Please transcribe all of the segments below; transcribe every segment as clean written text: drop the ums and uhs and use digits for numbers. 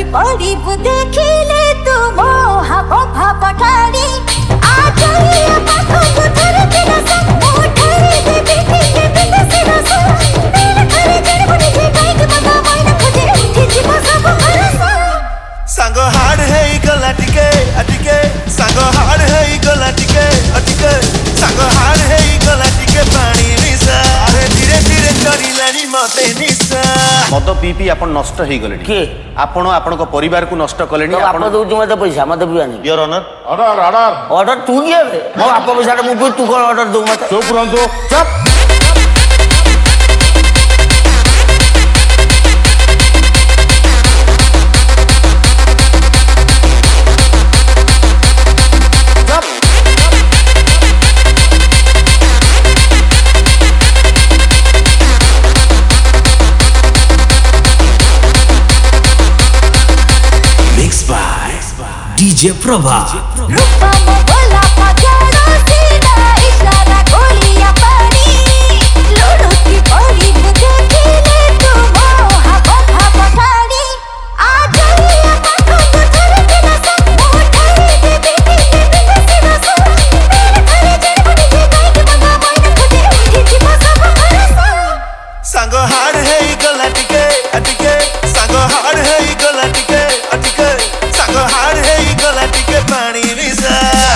पड़ी देखिले तू मोह पठारी आ जाइए पाखो गुथर तेरा सब मोठारी दे बिठी के बिदस रस तेरे करे जड़ बड़ी जे गाइक बगा माइन खोजे उठी जीव सब हरस सांग हाड़ है गला टिके सांग हाड़ है गला टिके सांग हाड़ है गला टिके पानी मिसा अरे धीरे धीरे करिलानी मते निसा मद पी पी आपण नष्ट हो गले किए आपण आपण परिवार को नष्ट कले तो बाप दउछ मते पैसा मते पियानी your honour order order order तू किए बे मो बाप पैसा मु तू कोन ऑर्डर दउ मते चुप रहंतु चुप डीजे प्रभा रूपा में बोला पजारो सीधा इशारा गोलियां पानी लूडो की पड़ी देखिले तू मोह पठारी आ जाइए पाखो गुथर तेरा सब मोठारी दे बिठी के बिदस रस तेरे करे जड़ बड़ी जे गाइक बगा माइन खोजे उठी जीव सब हरस सांग हाड़ है गला टिके सांग हाड़ है गला टिके सांग हाड़ है गला टिके पानी मिसा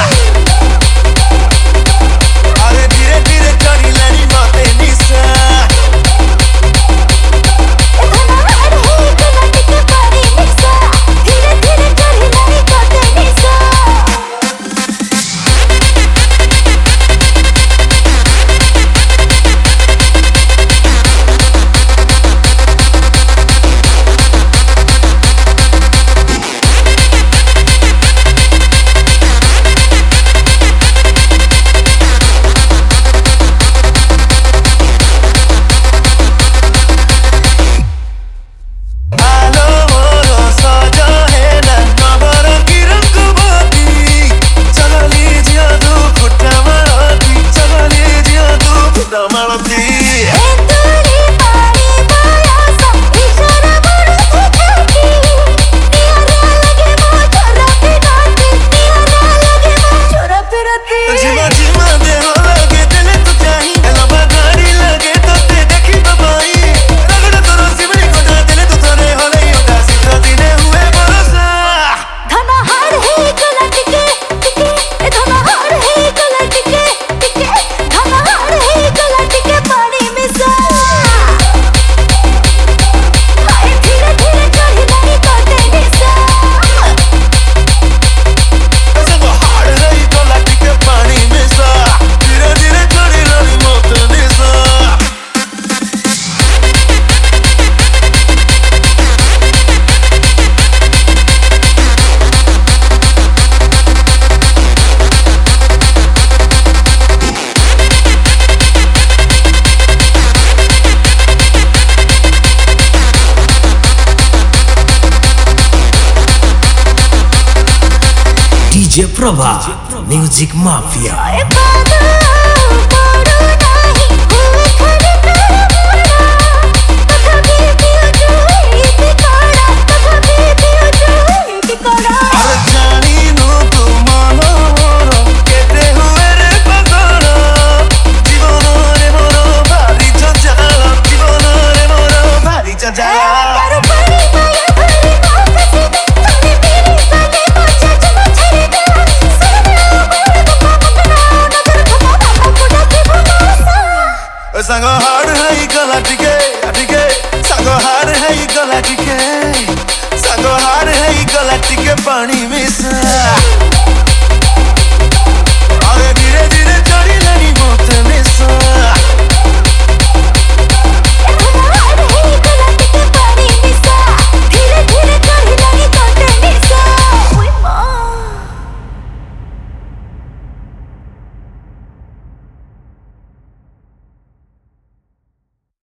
अरे धीरे धीरे करिलानी मते निसा धनहार है गला टिके पानी मिसा धीरे धीरे करिलानी मते निसा DJ Prabha music mafia song हाड़ है गला टिके सांग हाड़ है गला टिके सांग हाड़ है गला टिके पानी मिसा